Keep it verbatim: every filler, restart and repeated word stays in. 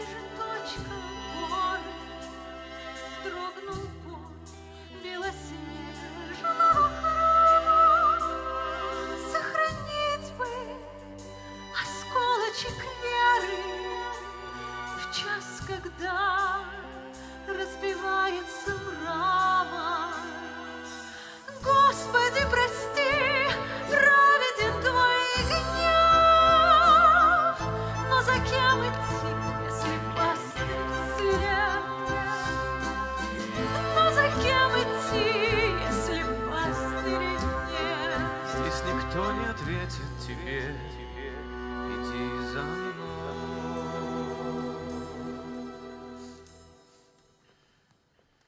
цветочка горы, дрогнул пол белоснежного храма. Сохранить бы осколочек веры в час, когда разбивается мрамор. Господи, прости, праведен Твой гнев, но за кем идти, если пастырь слеп? Но за кем идти, если пастырь нет? Здесь никто не ответит тебе, иди за мной.